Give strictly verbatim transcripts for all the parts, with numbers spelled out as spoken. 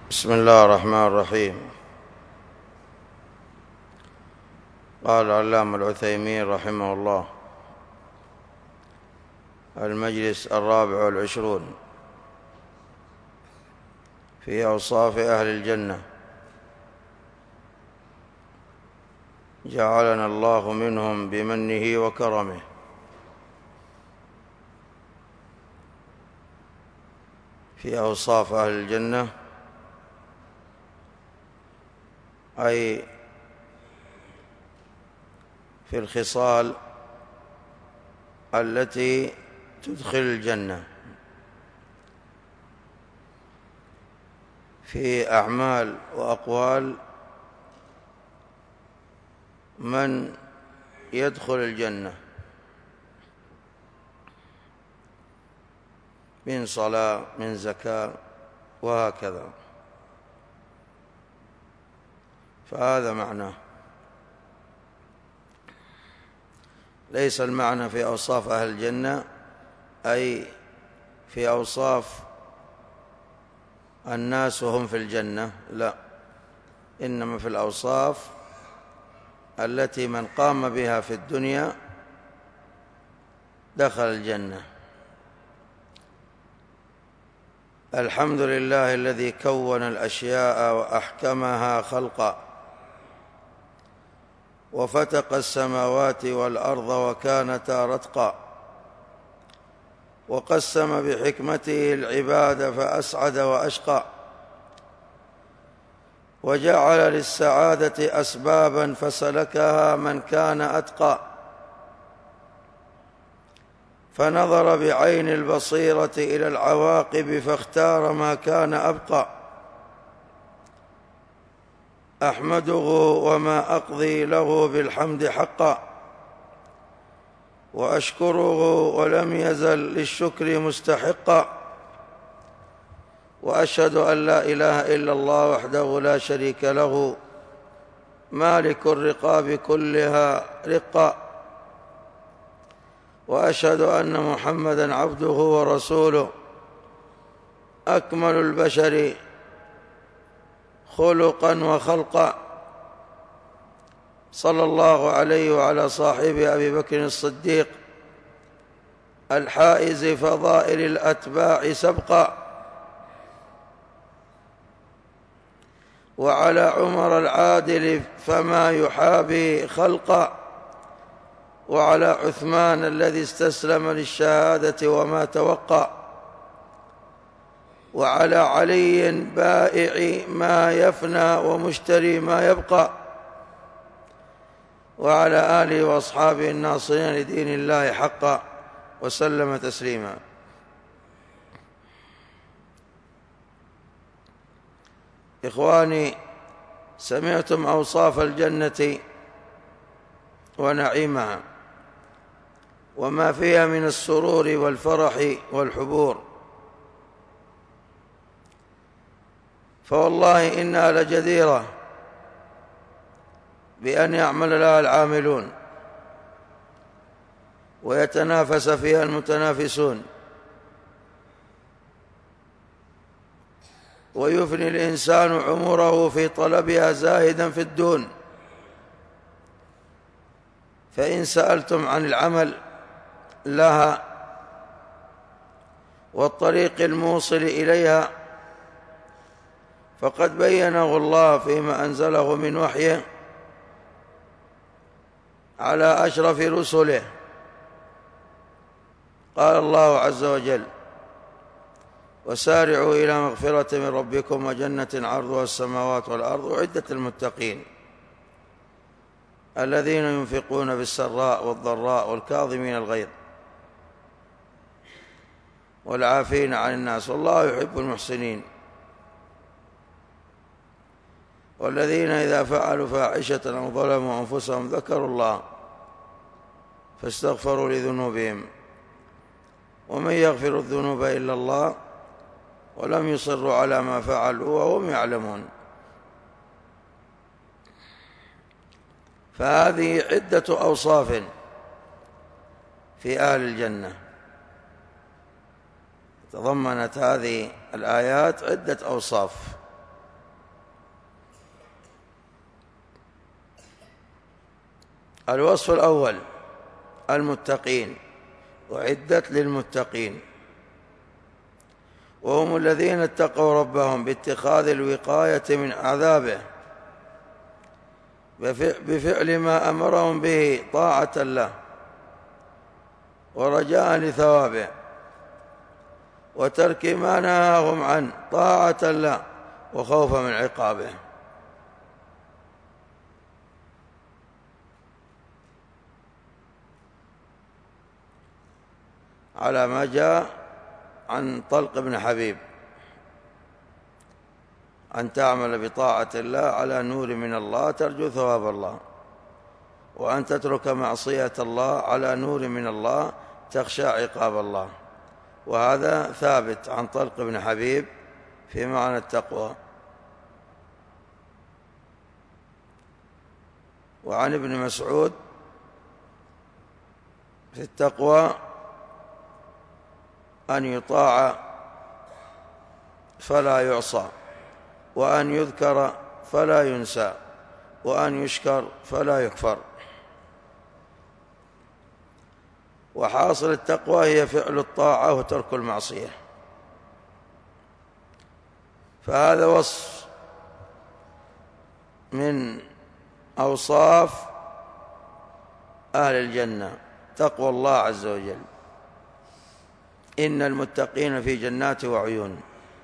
بسم الله الرحمن الرحيم. قال العلامة العثيمين رحمه الله: المجلس الرابع والعشرون في أوصاف أهل الجنة. جعلنا الله منهم بمنه وكرمه. في أوصاف أهل الجنة أي في الخصال التي تدخل الجنة، في أعمال وأقوال من يدخل الجنة من صلاة من زكاة وهكذا، فهذا معناه. ليس المعنى في أوصاف أهل الجنة أي في أوصاف الناس وهم في الجنة، لا، إنما في الأوصاف التي من قام بها في الدنيا دخل الجنة. الحمد لله الذي كون الأشياء وأحكمها خلقا، وفتق السماوات والأرض وكانتا رتقا، وقسم بحكمته العباد فأسعد وأشقى، وجعل للسعادة أسبابا فسلكها من كان أتقى، فنظر بعين البصيرة إلى العواقب فاختار ما كان أبقى. أحمده وما أقضي له بالحمد حقا، وأشكره ولم يزل للشكر مستحقا، وأشهد أن لا إله إلا الله وحده لا شريك له مالك الرقاب كلها رقا، وأشهد أن محمدًا عبده ورسوله أكمل البشر خلقا وخلقا، صلى الله عليه وعلى صاحبه أبي بكر الصديق الحائز فضائل الأتباع سبقا، وعلى عمر العادل فما يحابي خلقا، وعلى عثمان الذي استسلم للشهادة وما توقى، وعلى علي بائع ما يفنى ومشتري ما يبقى، وعلى آله وأصحابه الناصرين لدين الله حقا، وسلم تسليما. إخواني، سمعتم أوصاف الجنة ونعيمها وما فيها من السرور والفرح والحبور، فوالله إنها لجديرة بأن يعمل لها العاملون ويتنافس فيها المتنافسون، ويفني الإنسان عمره في طلبها زاهدا في الدون. فإن سألتم عن العمل لها والطريق الموصل إليها فقد بينه الله فيما أنزله من وحيه على أشرف رسله. قال الله عز وجل: وسارعوا إلى مغفرة من ربكم وجنة عرضها السماوات والأرض أعدت للمتقين الذين ينفقون بالسراء والضراء والكاظمين الغيظ والعافين عن الناس والله يحب المحسنين، والذين إذا فعلوا فاحشة أو ظلموا أنفسهم ذكروا الله فاستغفروا لذنوبهم ومن يغفر الذنوب إلا الله ولم يصروا على ما فعلوا وهم يعلمون. فهذه عدة أوصاف في أهل الجنة، تضمنت هذه الآيات عدة أوصاف الوصف الأول المتقين، أعدت للمتقين، وهم الذين اتقوا ربهم باتخاذ الوقاية من عذابه بفعل ما أمرهم به طاعة له ورجاء لثوابه، وترك ما نهاهم عنه طاعة له وخوفا من عقابه. على ما جاء عن طلق بن حبيب أن تعمل بطاعة الله على نور من الله ترجو ثواب الله، وأن تترك معصية الله على نور من الله تخشى عقاب الله. وهذا ثابت عن طلق بن حبيب في معنى التقوى. وعن ابن مسعود في التقوى أن يطاع فلا يعصى، وأن يذكر فلا ينسى، وأن يشكر فلا يكفر. وحاصل التقوى هي فعل الطاعة وترك المعصية. فهذا وصف من أوصاف أهل الجنة، تقوى الله عز وجل. إن المتقين في جنات وعيون،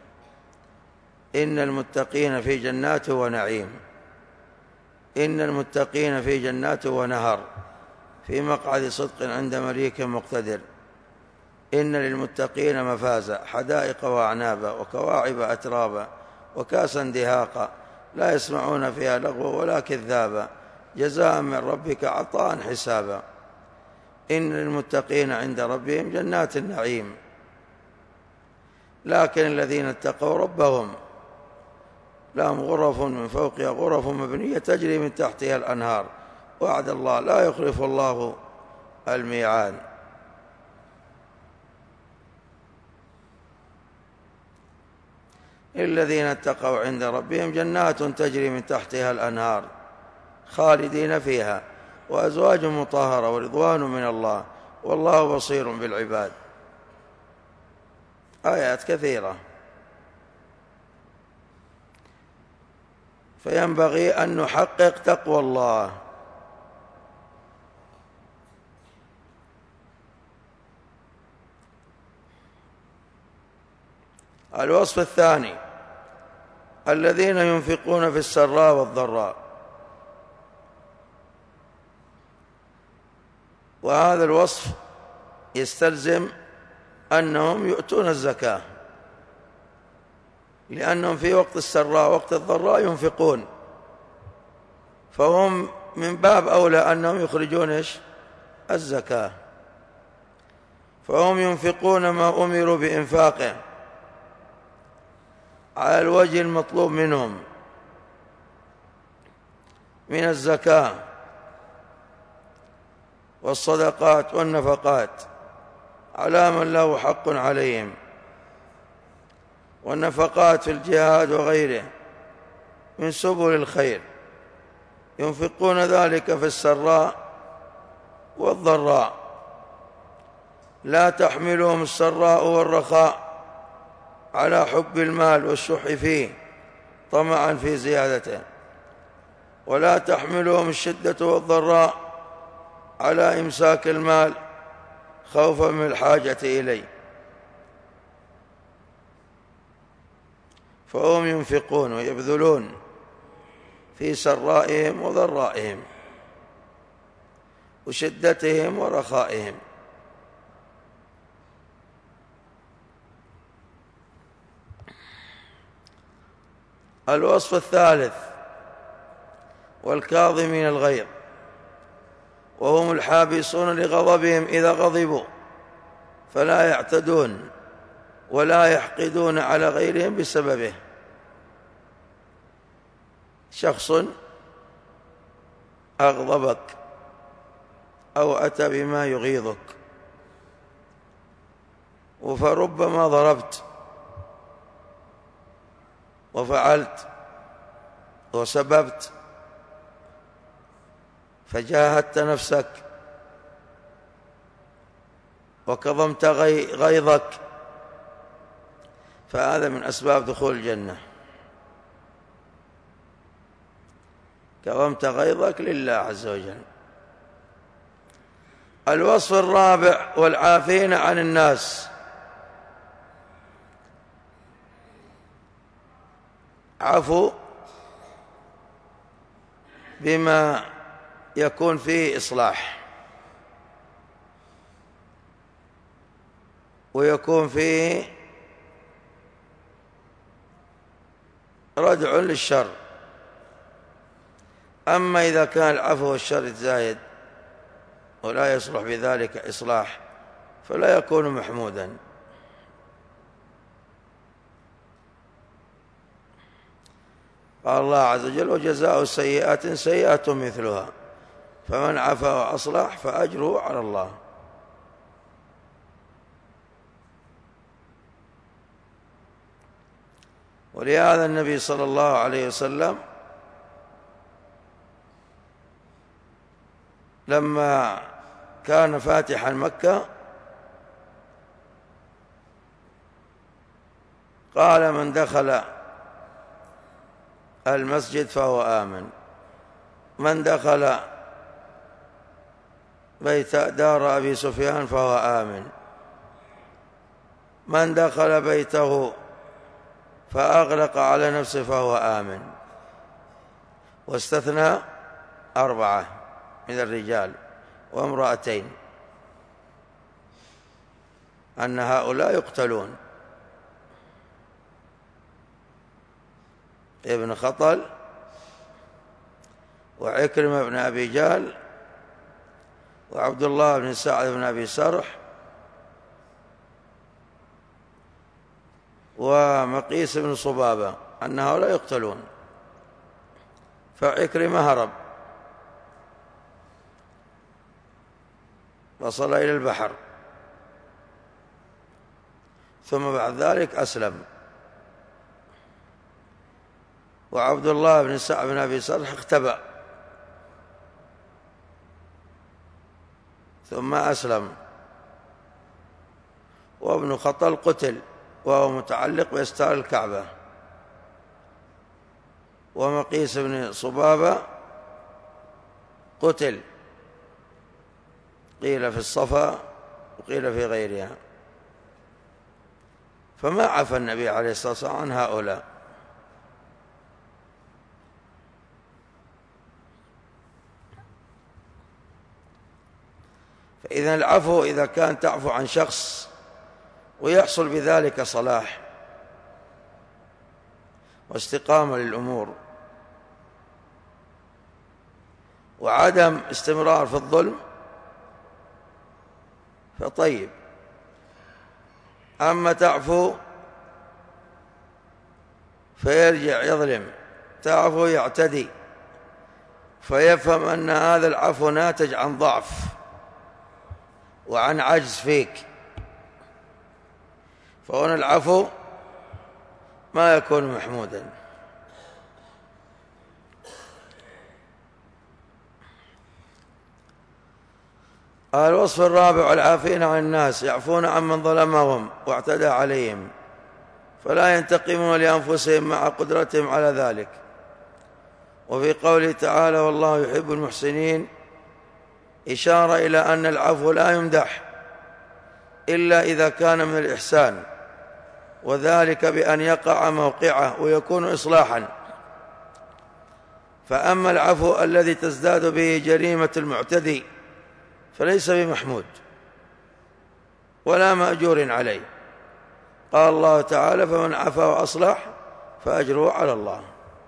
إن المتقين في جنات ونعيم، إن المتقين في جنات ونهر في مقعد صدق عند مليك مقتدر. إن للمتقين مفازا حدائق وأعنابا وكواعب أترابا وكاسا دهاقا لا يسمعون فيها لغوا ولا كذابا جزاء من ربك عطاء حسابا. إن للمتقين عند ربهم جنات النعيم. لكن الذين اتقوا ربهم لهم غرف من فوقها غرف مبنية تجري من تحتها الأنهار وعد الله لا يخلف الله الميعاد. الذين اتقوا عند ربهم جنات تجري من تحتها الأنهار خالدين فيها وأزواج مطهرة ورضوان من الله والله بصير بالعباد. آيات كثيرة. فينبغي أن نحقق تقوى الله. الوصف الثاني الذين ينفقون في السراء والضراء. وهذا الوصف يستلزم أنهم يؤتون الزكاة، لأنهم في وقت السراء وقت الضراء ينفقون، فهم من باب أولى أنهم يخرجون إيش؟ الزكاة. فهم ينفقون ما أمروا بإنفاقه على الوجه المطلوب منهم من الزكاة والصدقات والنفقات على من له حق عليهم، والنفقات في الجهاد وغيره من سبل الخير. ينفقون ذلك في السراء والضراء، لا تحملهم السراء والرخاء على حب المال والشح فيه طمعا في زيادته، ولا تحملهم الشدة والضراء على إمساك المال خوفا من الحاجة إليه. فهم ينفقون ويبذلون في سرائهم وضرائهم وشدتهم ورخائهم. الوصف الثالث والكاظمين الغيظ، وهم الحابسون لغضبهم إذا غضبوا فلا يعتدون ولا يحقدون على غيرهم بسببه. شخص أغضبك أو أتى بما يغيظك فربما ضربت وفعلت وسببت فجاهدت نفسك وكظمت غيظك، فهذا من أسباب دخول الجنة. كظمت غيظك لله عز وجل. الوصف الرابع: والعافين عن الناس. عفو بما يكون فيه إصلاح ويكون فيه ردع للشر. أما إذا كان العفو والشر زايد ولا يصلح بذلك إصلاح فلا يكون محمودا. قال الله عز وجل: وجزاء سيئات سيئة مثلها فمن عفا وأصلح فأجره على الله. ولهذا النبي صلى الله عليه وسلم لما كان فاتحا مكة قال: من دخل المسجد فهو آمن، من دخل بيت دار أبي سفيان فهو آمن، من دخل بيته فأغلق على نفسه فهو آمن. واستثنى أربعة من الرجال وامرأتين أن هؤلاء يقتلون: ابن خطل وعكرمة بن أبي جهل وعبد الله بن سعد بن أبي سرح ومقيس بن صبابة، أن هؤلاء يقتلون. فعكرمة هرب وصل إلى البحر، ثم بعد ذلك أسلم. وعبد الله بن سعد بن أبي سرح اختبأ ثم أسلم. وابن خطل قتل وهو متعلق بأستار الكعبة. ومقيس بن صبابة قتل، قيل في الصفا وقيل في غيرها. فما عفى النبي عليه الصلاة والسلام عن هؤلاء. فإذا العفو إذا كان تعفو عن شخص ويحصل بذلك صلاح واستقامة للأمور وعدم استمرار في الظلم فطيب. أما تعفو فيرجع يظلم، تعفو يعتدي، فيفهم أن هذا العفو ناتج عن ضعف وعن عجز فيك، فهنا العفو ما يكون محمودا. الوصف الرابع: العافين عن الناس، يعفون عمن ظلمهم واعتدى عليهم، فلا ينتقمون لأنفسهم مع قدرتهم على ذلك. وفي قوله تعالى: والله يحب المحسنين، إشارة إلى أن العفو لا يمدح إلا إذا كان من الإحسان، وذلك بأن يقع موقعه ويكون إصلاحا. فأما العفو الذي تزداد به جريمة المعتدي فليس بمحمود ولا مأجور عليه. قال الله تعالى: فمن عفا وأصلح فأجره على الله.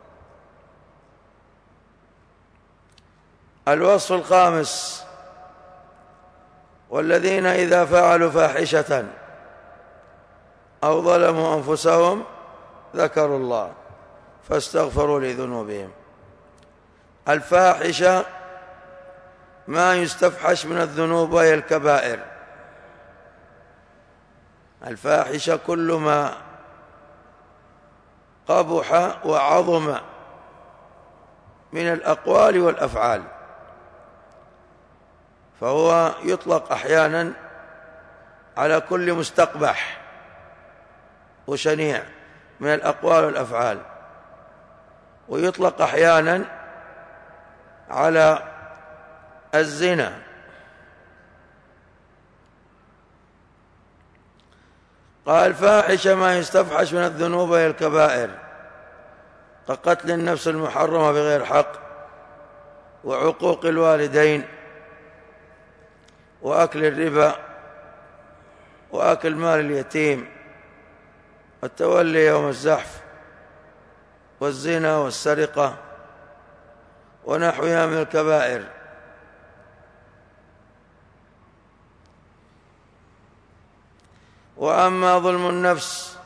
الوصف الخامس: والذين إذا فعلوا فاحشة أو ظلموا أنفسهم ذكروا الله فاستغفروا لذنوبهم. الفاحشة ما يستفحش من الذنوب وهي الكبائر. الفاحشة كل ما قبح وعظم من الأقوال والأفعال. فهو يطلق أحيانا على كل مستقبح وشنيع من الأقوال والأفعال، ويطلق أحيانا على الزنا. قال فاحش ما يستفحش من الذنوب هي الكبائر، كقتل النفس المحرمة بغير حق، وعقوق الوالدين، وأكل الربا، وأكل مال اليتيم، والتولي يوم الزحف، والزنا والسرقة ونحوها من الكبائر. وأما ظلم النفس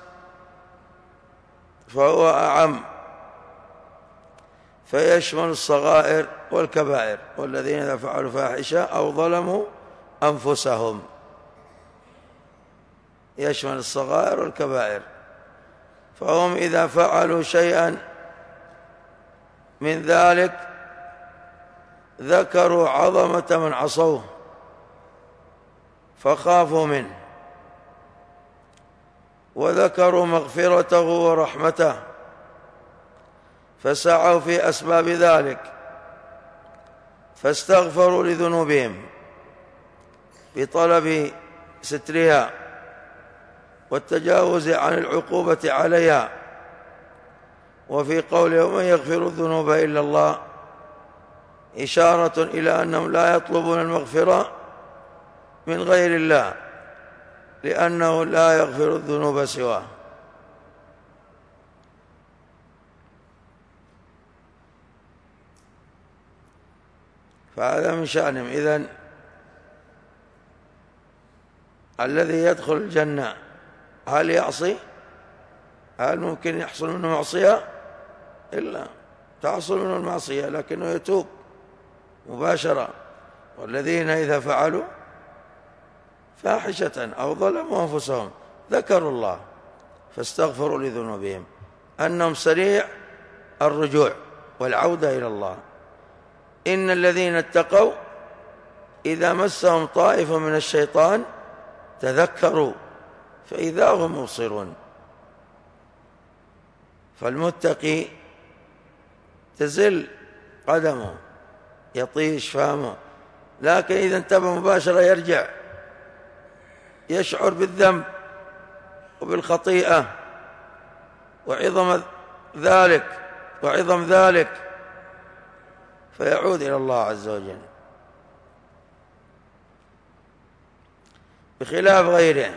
فهو أعم، فيشمل الصغائر والكبائر، والذين إذا فعلوا فاحشة أو ظلموا أنفسهم، يشمل الصغائر والكبائر. فهم إذا فعلوا شيئا من ذلك ذكروا عظمة من عصوه فخافوا منه، وذكروا مغفرته ورحمته فسعوا في أسباب ذلك، فاستغفروا لذنوبهم بطلب سترها والتجاوز عن العقوبة عليها. وفي قوله ومن يغفر الذنوب إلا الله إشارة إلى أنهم لا يطلبون المغفرة من غير الله، لأنه لا يغفر الذنوب سواه. فهذا من شأنهم. إذن الذي يدخل الجنة هل يعصي؟ هل ممكن يحصل منه معصية؟ إلا تحصل منه المعصية، لكنه يتوب مباشرة. والذين إذا فعلوا فاحشة أو ظلموا أنفسهم ذكروا الله فاستغفروا لذنوبهم، أنهم سريع الرجوع والعودة إلى الله. إن الذين اتقوا إذا مسهم طائف من الشيطان تذكروا فإذا هم مبصرون. فالمتقي تزل قدمه، يطيش فهمه، لكن إذا انتبه مباشرة يرجع، يشعر بالذنب وبالخطيئة وعظم ذلك وعظم ذلك فيعود إلى الله عز وجل، بخلاف غيره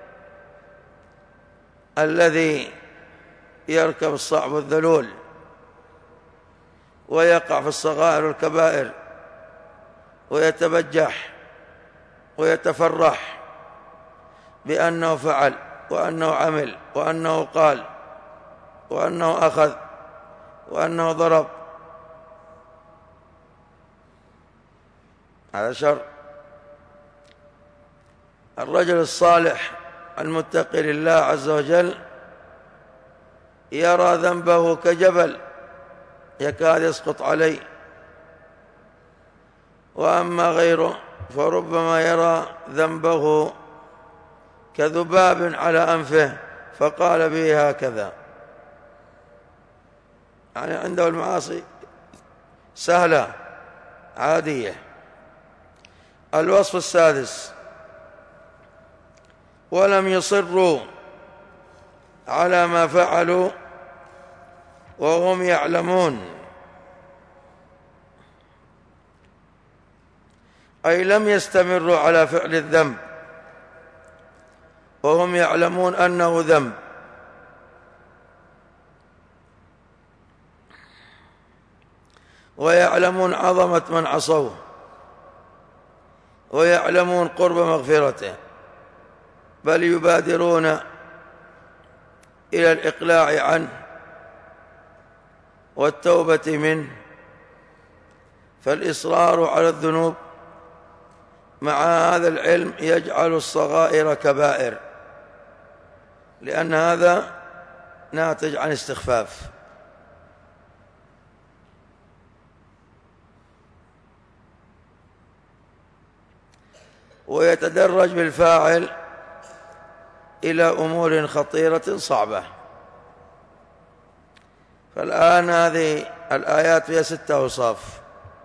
الذي يركب الصعب الذلول ويقع في الصغائر والكبائر ويتبجح ويتفرح بأنه فعل وأنه عمل وأنه قال وأنه أخذ وأنه ضرب. هذا شر. الرجل الصالح المتقي لله عز وجل يرى ذنبه كجبل يكاد يسقط عليه، وأما غيره فربما يرى ذنبه كذباب على أنفه فقال به هكذا، يعني عنده المعاصي سهلة عادية. الوصف السادس ولم يصروا على ما فعلوا وهم يعلمون، أي لم يستمروا على فعل الذنب وهم يعلمون أنه ذنب، ويعلمون عظمة من عصوه، ويعلمون قرب مغفرته، بل يبادرون إلى الإقلاع عنه والتوبة منه. فالإصرار على الذنوب مع هذا العلم يجعل الصغائر كبائر، لأن هذا ناتج عن استخفاف. ويتدرج بالفاعل إلى أمور خطيرة صعبة. فالآن هذه الآيات فيها ستة أوصاف: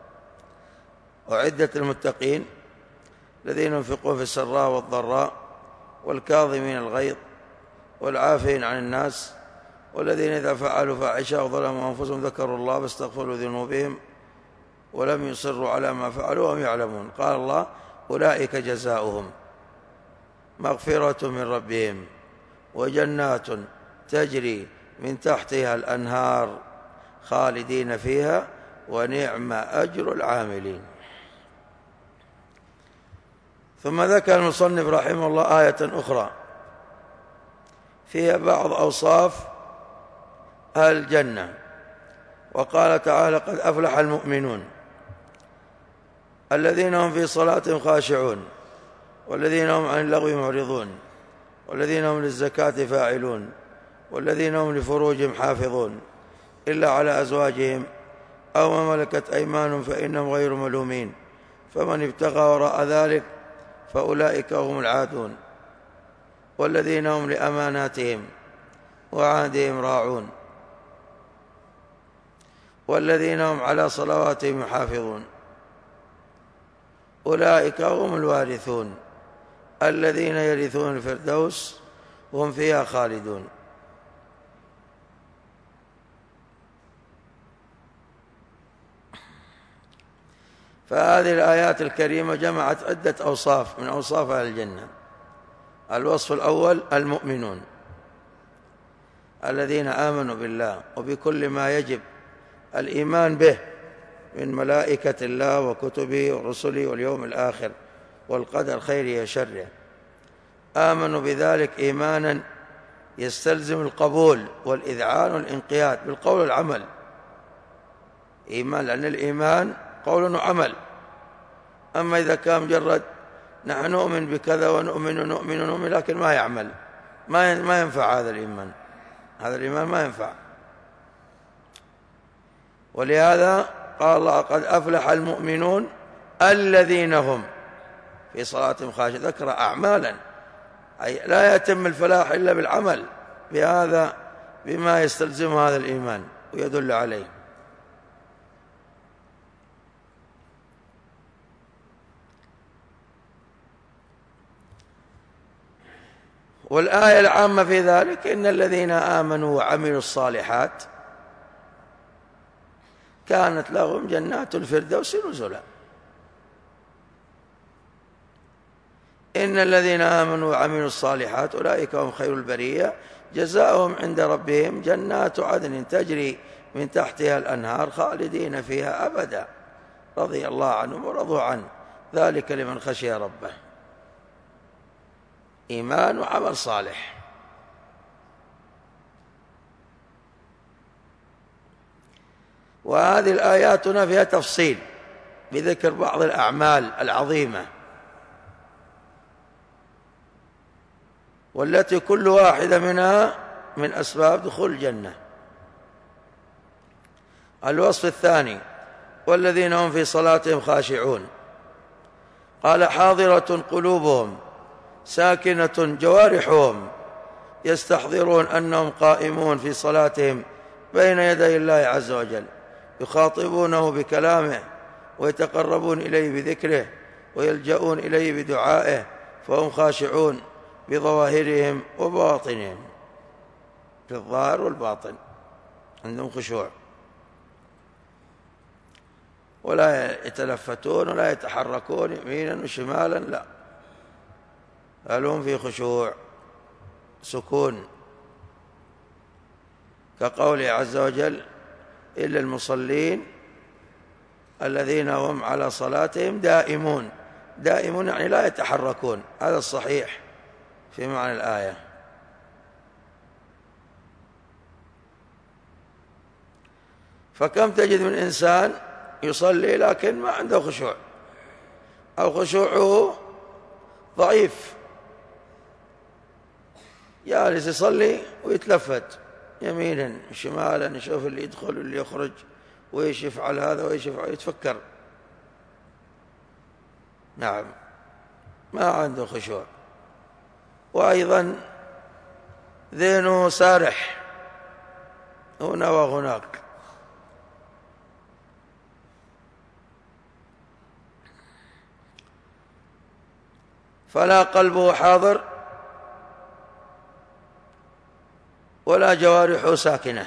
أعدت للمتقين الذين ينفقون في السراء والضراء والكاظمين الغيظ والعافين عن الناس والذين إذا فعلوا فاحشة أو ظلموا أنفسهم ذكروا الله فاستغفروا ذنوبهم ولم يصروا على ما فعلوا وهم يعلمون. قال الله: أولئك جزاؤهم مغفرة من ربهم وجنات تجري من تحتها الأنهار خالدين فيها ونعم أجر العاملين. ثم ذكر المصنف رحمه الله آية أخرى فيها بعض أوصاف أهل الجنة، وقال تعالى: قد أفلح المؤمنون الذين هم في صلاتهم خاشعون والذين هم عن اللغو معرضون والذين هم للزكاة فاعلون والذين هم لفروجهم حافظون إلا على أزواجهم أو ما ملكت أيمانهم فإنهم غير ملومين فمن ابتغى وراء ذلك فأولئك هم العادون والذين هم لأماناتهم وعهدهم راعون والذين هم على صلواتهم يحافظون أولئك هم الوارثون الذين يرثون الفردوس وهم فيها خالدون. فهذه الآيات الكريمة جمعت عدة أوصاف من أوصاف أهل الجنة. الوصف الأول: المؤمنون الذين آمنوا بالله وبكل ما يجب الإيمان به من ملائكة الله وكتبه ورسله واليوم الآخر والقدر خيره وشره، آمنوا بذلك إيمانا يستلزم القبول والإذعان والانقياد بالقول والعمل. إيمان، لأن الإيمان قول وعمل. أما إذا كان مجرد نحن نؤمن بكذا ونؤمن ونؤمن ونؤمن لكن ما يعمل، ما ينفع هذا الإيمان، هذا الإيمان ما ينفع. ولهذا قال الله: قد أفلح المؤمنون الذين هم في صلاتهم خاشعون. ذكر أعمالا، أي لا يتم الفلاح إلا بالعمل بهذا بما يستلزم هذا الإيمان ويدل عليه. والآية العامة في ذلك: إن الذين آمنوا وعملوا الصالحات كانت لهم جنات الفردوس نزلا. إن الذين آمنوا وعملوا الصالحات أولئك هم خير البرية جزاؤهم عند ربهم جنات عدن تجري من تحتها الأنهار خالدين فيها أبدا رضي الله عنهم ورضوا عنه ذلك لمن خشي ربه. إيمان وعمل صالح. وهذه الآيات فيها تفصيل بذكر بعض الأعمال العظيمة والتي كل واحدة منها من أسباب دخول الجنة. الوصف الثاني: والذين هم في صلاتهم خاشعون. قال: حاضرة قلوبهم ساكنة جوارحهم يستحضرون أنهم قائمون في صلاتهم بين يدي الله عز وجل يخاطبونه بكلامه ويتقربون إليه بذكره ويلجؤون إليه بدعائه فهم خاشعون بظواهرهم وبواطنهم، في الظاهر والباطن عندهم خشوع، ولا يتلفتون ولا يتحركون يمينا وشمالا، لا، بل هم في خشوع سكون، كقوله عز وجل: إلا المصلين الذين هم على صلاتهم دائمون. دائمون يعني لا يتحركون، هذا الصحيح في معنى الآية. فكم تجد من إنسان يصلي لكن ما عنده خشوع أو خشوعه ضعيف، جالس يصلي ويتلفت يمينا شمالا يشوف اللي يدخل واللي يخرج وإيش يفعل هذا وإيش يفعل، يتفكر. نعم. ما عنده خشوع، وأيضا ذهنه سارح هنا وهناك. فلا قلبه حاضر ولا جوارحه ساكنة،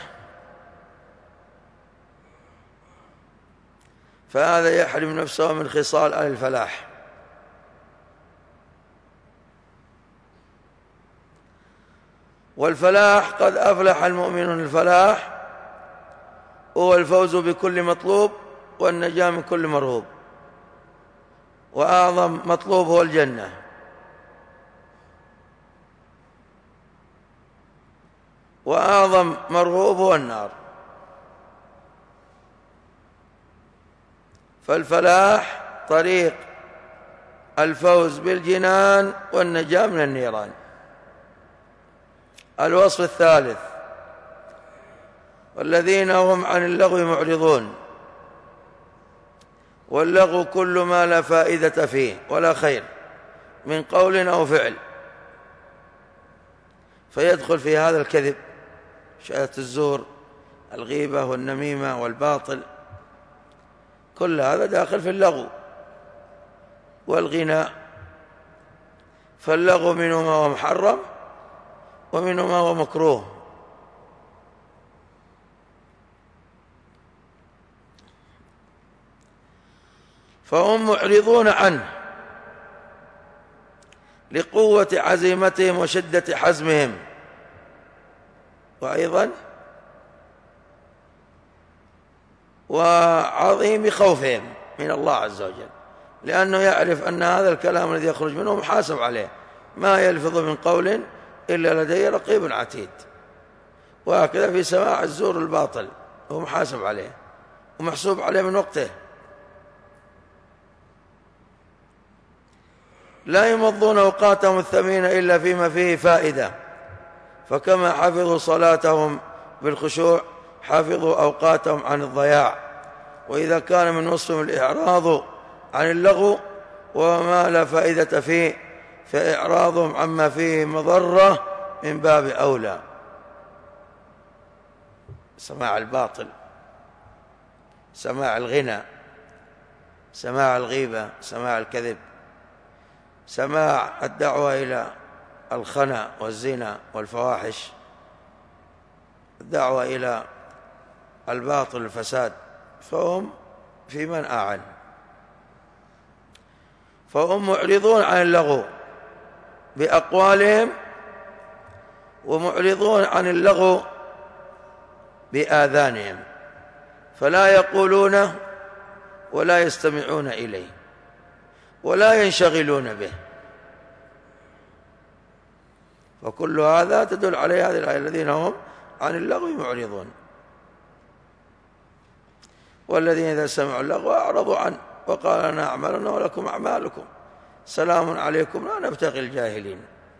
فهذا يحرم نفسه من خصال أهل الفلاح. والفلاح قد أفلح المؤمنون، الفلاح هو الفوز بكل مطلوب والنجاة من كل مرهوب، وأعظم مطلوب هو الجنة، وأعظم مرغوب هو النار. فالفلاح طريق الفوز بالجنان والنجاة من النيران. الوصف الثالث: والذين هم عن اللغو معرضون. واللغو كل ما لا فائدة فيه ولا خير من قول أو فعل، فيدخل في هذا الكذب، شهادة الزور، الغيبة والنميمة والباطل، كل هذا داخل في اللغو. والغناء، فاللغو منه ما هو محرم ومنه ما هو مكروه. فهم معرضون عنه لقوة عزيمتهم وشدة حزمهم، وأيضا وعظيم خوفهم من الله عز وجل، لأنه يعرف أن هذا الكلام الذي يخرج منه محاسب عليه، ما يلفظ من قول إلا لديه رقيب عتيد. وهكذا في سماع الزور الباطل، هو محاسب عليه ومحسوب عليه من وقته. لا يمضون أوقاتهم الثمينة إلا فيما فيه فائدة، فكما حفظوا صلاتهم بالخشوع حفظوا أوقاتهم عن الضياع. وإذا كان من وصفهم الإعراض عن اللغو وما لا فائدة فيه، فإعراضهم عما فيه مضرة من باب أولى. سماع الباطل، سماع الغنى، سماع الغيبة، سماع الكذب، سماع الدعوة إلى الخنا والزنا والفواحش، الدعوة إلى الباطل والفساد، فهم في منأى عنه. فهم معرضون عن اللغو بأقوالهم، ومعرضون عن اللغو بآذانهم، فلا يقولونه ولا يستمعون إليه ولا ينشغلون به. وكل هذا تدل عليه هذه الآية: الذين هم عن اللغو معرضون. والذين إذا سمعوا اللغو أعرضوا عنه وقال لنا أعمالنا ولكم أعمالكم سلام عليكم لا نبتغي الجاهلين.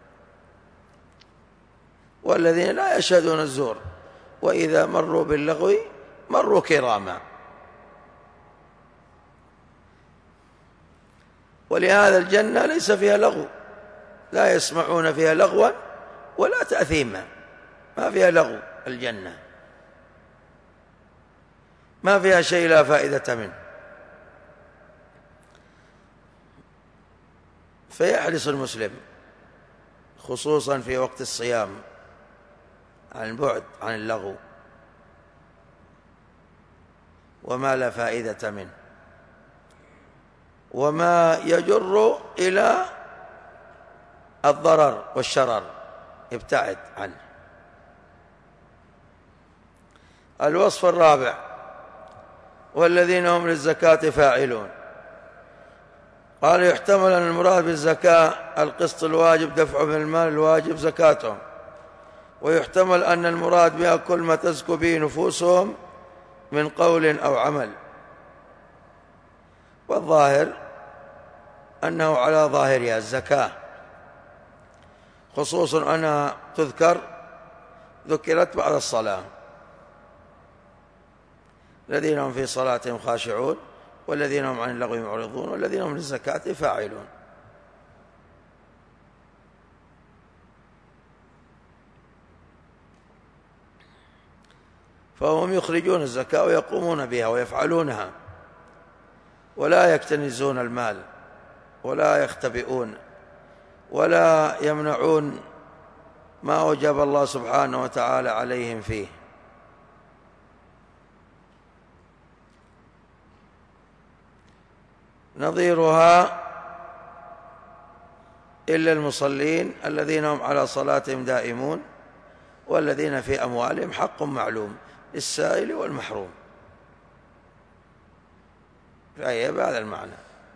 والذين لا يشهدون الزور وإذا مروا باللغو مروا كراما. ولهذا الجنة ليس فيها لغو، لا يسمعون فيها لغوا ولا تأثيما، ما فيها لغو. الجنة ما فيها شيء لا فائدة منه. فيحرص المسلم خصوصا في وقت الصيام عن البعد عن اللغو وما لا فائدة منه وما يجر إلى الضرر والشرر، ابتعد عنه. الوصف الرابع: والذين هم للزكاة فاعلون. قال: يحتمل أن المراد بالزكاة القسط الواجب دفعه من المال الواجب زكاتهم، ويحتمل أن المراد بها كل ما تزكو به نفوسهم من قول أو عمل. والظاهر أنه على ظاهرها الزكاة، خصوصا أنها تذكر ذكرت بعد الصلاة: الذين هم في صلاتهم خاشعون والذين هم عن اللغو معرضون والذين هم للزكاة فاعلون. فهم يخرجون الزكاة ويقومون بها ويفعلونها، ولا يكتنزون المال ولا يختبئون ولا يمنعون ما وجب الله سبحانه وتعالى عليهم فيه. نظيرها إلا المصلين الذين هم على صلاتهم دائمون والذين في أموالهم حق معلوم للسائل والمحروم، فهي بهذا المعنى.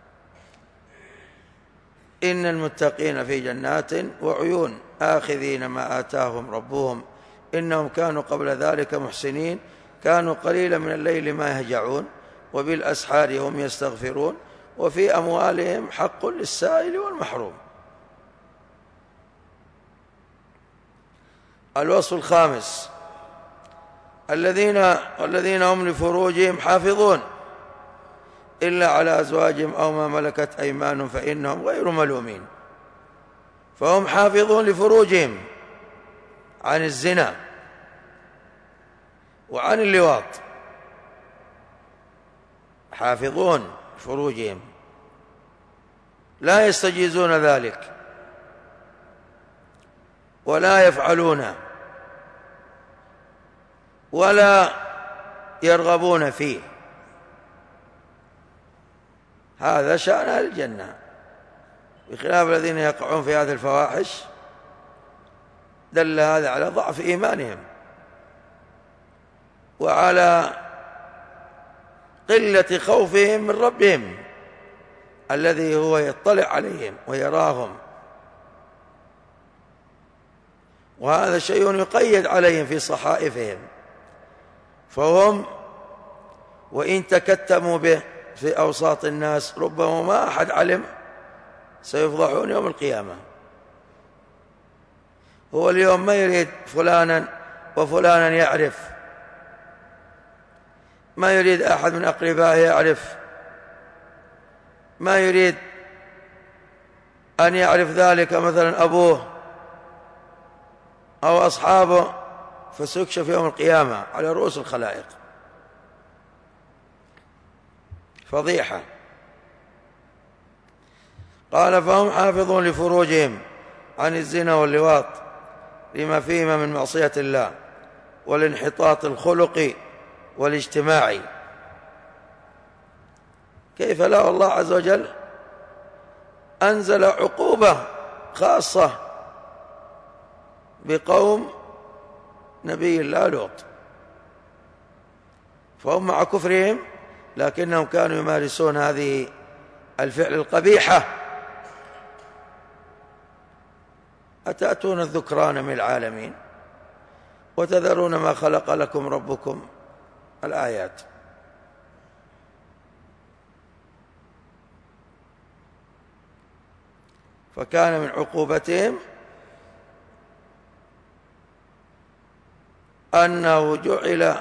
إن المتقين في جنات وعيون آخذين ما آتاهم ربهم إنهم كانوا قبل ذلك محسنين كانوا قليلا من الليل ما يهجعون وبالأسحار هم يستغفرون وفي أموالهم حق للسائل والمحروم. الوصف الخامس الذين والذين هم لفروجهم حافظون إلا على أزواجهم أو ما ملكت أيمانهم فإنهم غير ملومين. فهم حافظون لفروجهم عن الزنا وعن اللواط، حافظون فروجهم لا يستجيزون ذلك ولا يفعلونه ولا يرغبون فيه. هذا شأن أهل الجنة، بخلاف الذين يقعون في هذه الفواحش. دل هذا على ضعف إيمانهم وعلى قلة خوفهم من ربهم الذي هو يطلع عليهم ويراهم، وهذا شيء يقيد عليهم في صحائفهم، فهم وإن تكتموا به في أوساط الناس ربما ما أحد علم سيفضحون يوم القيامة. هو اليوم ما يريد فلانا وفلانا يعرف، ما يريد أحد من أقربائه يعرف، ما يريد أن يعرف ذلك مثلا أبوه أو أصحابه، فسيكشف يوم القيامة على رؤوس الخلائق، فضيحة. قال فهم حافظون لفروجهم عن الزنا واللواط لما فيهما من معصية الله والانحطاط الخلقي والاجتماعي. كيف لا؟ الله عز وجل أنزل عقوبة خاصة بقوم نبي الله لوط، فهم مع كفرهم لكنهم كانوا يمارسون هذه الفعل القبيحة. أتأتون الذكران من العالمين وتذرون ما خلق لكم ربكم، الآيات. فكان من عقوبتهم أنه جعل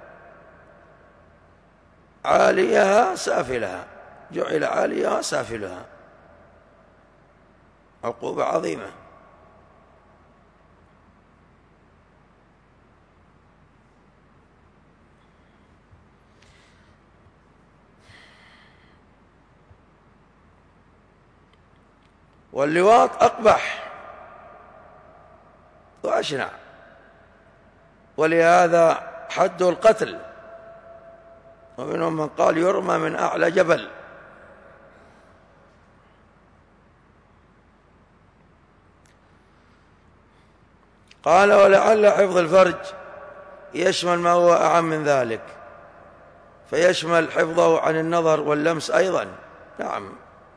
عاليها سافلها، جعل عاليها سافلها، عقوبة عظيمة. واللواط أقبح وأشنع، ولهذا حد القتل، ومنهم من قال يرمى من أعلى جبل. قال ولعل حفظ الفرج يشمل ما هو أعم من ذلك، فيشمل حفظه عن النظر واللمس أيضا. نعم،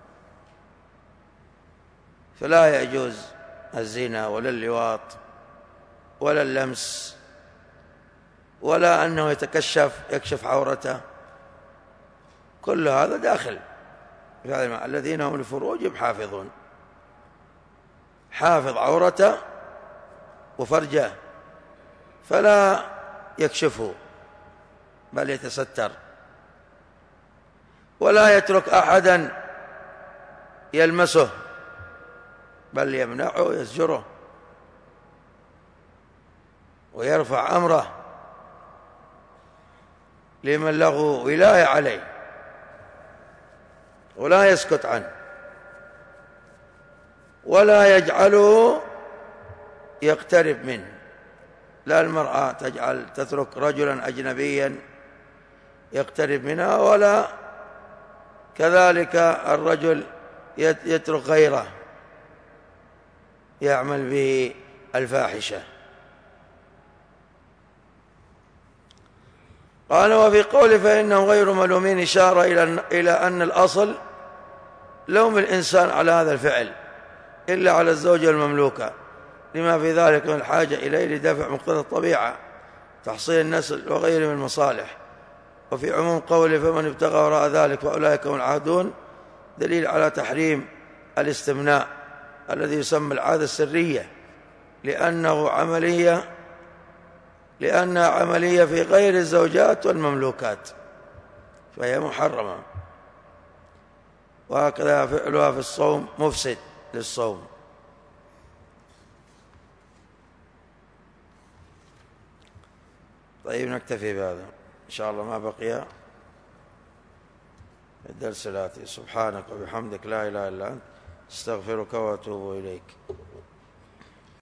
فلا يجوز الزنا ولا اللواط ولا اللمس ولا أنه يتكشف يكشف عورته، كل هذا داخل في هذا المعنى. الذين هم لفروجهم حافظون، حافظ عورته وفرجه فلا يكشفه بل يتستر، ولا يترك أحدا يلمسه بل يمنعه ويزجره ويرفع أمره لمن له ولاية عليه ولا يسكت عنه ولا يجعله يقترب منه. لا المرأة تجعل تترك رجلا أجنبيا يقترب منها، ولا كذلك الرجل يترك غيره يعمل به الفاحشة. قال وفي قوله فإنهم غير ملومين إشارة إلى أن الأصل لوم الإنسان على هذا الفعل إلا على الزوجة المملوكة، لما في ذلك من الحاجة إليه لدفع مقتضى الطبيعة تحصيل النسل وغيره من المصالح. وفي عموم قوله فمن ابتغى وراء ذلك فأولئك هم العادون دليل على تحريم الاستمناء الذي يسمى العادة السرية، لأنه عملية لأنها عملية في غير الزوجات والمملوكات فهي محرمة، وهكذا فعلها في الصوم مفسد للصوم. طيب نكتفي بهذا إن شاء الله، ما بقي الدرس الآتي. سبحانك وبحمدك لا إله إلا أنت استغفرك وأتوب إليك.